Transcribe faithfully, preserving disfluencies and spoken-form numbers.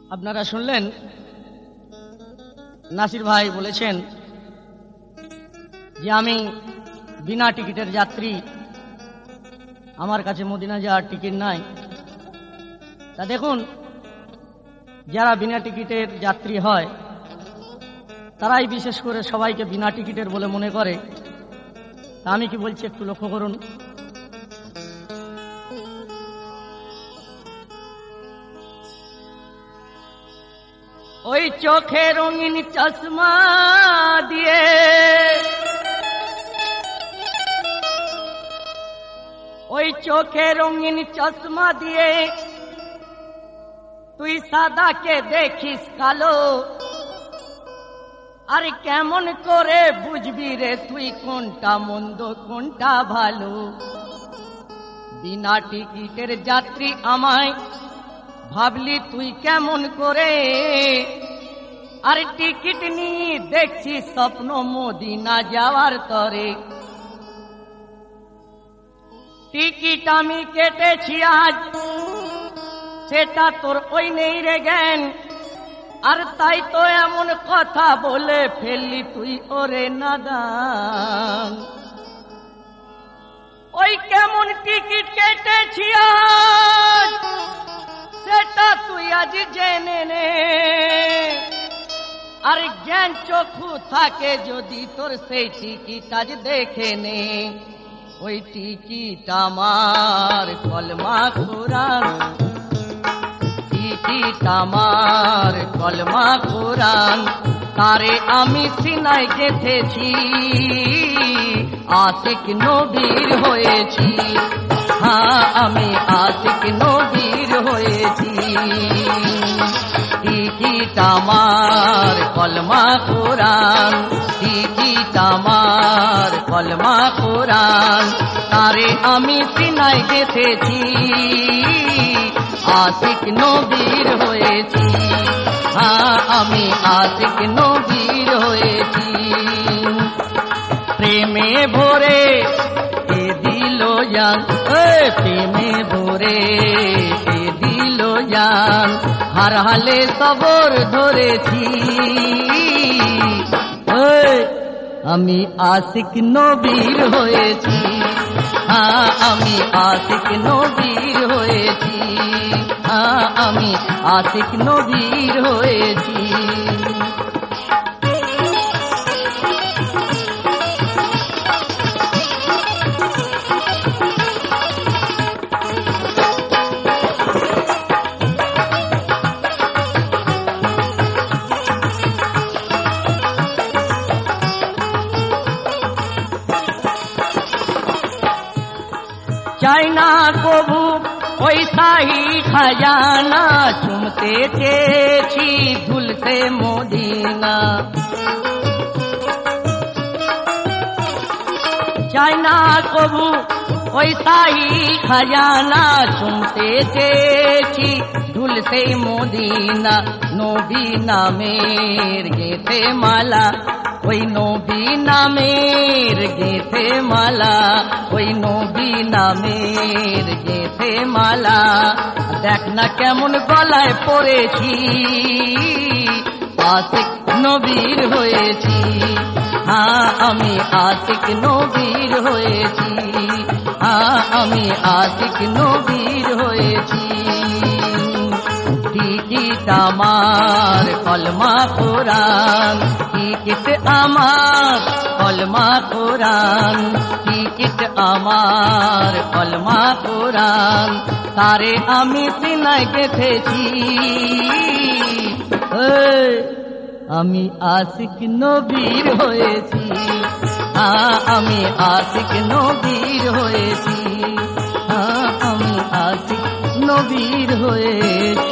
আপনারা শুনলেন নাসির ভাই বলেছেন যে আমি বিনা টিকিটের যাত্রী, আমার কাছে মদিনা যাওয়ার টিকিট নাই। তা দেখুন, যারা বিনা টিকিটের যাত্রী হয় তারাই বিশেষ করে সবাইকে বিনা টিকিটের বলে মনে করে। তা আমি কি বলছি একটু লক্ষ্য করুন। ওই চোখে রঙিন চশমা দিয়ে ওই চোখে রঙিন চশমা দিয়ে তুই সাদাকে দেখিস কালো, আর কেমন করে বুঝবি রে তুই কোনটা মন্দ কোনটা ভালো। বিনা টিকিটের যাত্রী আমায় ভাবলি তুই কেমন করে, আর টিকিট নিয়ে দেখছি স্বপ্ন মদিনা যাওয়ার তরে। টিকিট আমি কেটেছি আজ, সেটা তোর ওই নেই রে জ্ঞান, আর তাই তো এমন কথা বলে ফেললি তুই ওরে নাদান। ওই কেমন টিকিট কেটেছি আজ, সেটা তুই আজ জেনে নে, আর জ্ঞান চক্ষু থাকে যদি তোর সেই টিকিট আজ দেখে নে। ওই টিকিট আমার কলমা কোরআন, টিকিট আমার কলমা কোরআন, তারে আমি সিনায় গেঁথেছি, আশিক নবীর হয়েছি। হ্যাঁ, আমি আশিক নবীর হয়েছি। টিকিট আমার কলমা কোরআন, টিকিট আমার কলমা কোরআন, তারে আমি সিনায় গেঁথেছি, আশিক নবীর হয়েছি। হ্যাঁ, আমি আশিক নবীর হয়েছি। প্রেমে ভরে এ দিল জান, প্রেমে ভরে এ দিল জান, হার হালে সবর ধরেছি। আমি আশিক নবীর হয়েছি। হ্যাঁ, আমি আশিক নবীর হয়েছি। হ্যাঁ, আমি আশিক নবীর হয়েছি। চাই না কবু ওই শাহী খাজানা, চুমতে চেয়েছি ধুলতে মদিনা। চাই না কবু ওই শাহী খাজানা, চুমতে চেয়েছি ধুলতে মদিনা। নবী নামের গেঁথে মালা, ওই নবী নামের গেঁথে মালা, ওই নবী নামের গেঁথে মালা। দেখ না কেমন গলায় পড়েছি, আশিক নবীর হয়েছি। হ্যাঁ, আমি আশিক নবীর হয়েছি। হ্যাঁ, আমি আশিক নবীর হয়েছি। টিকিট আমার কলমা কোরআন, টিকিট আমার কলমা কোরআন, টিকিট আমার কলমা কোরআন, তারে আমি সিনায় গেঁথেছি। আমি আশিক নবীর হয়েছি। হ্যাঁ, আমি আশিক নবীর হয়েছি। হ্যাঁ, আমি আশিক নবীর হয়েছি।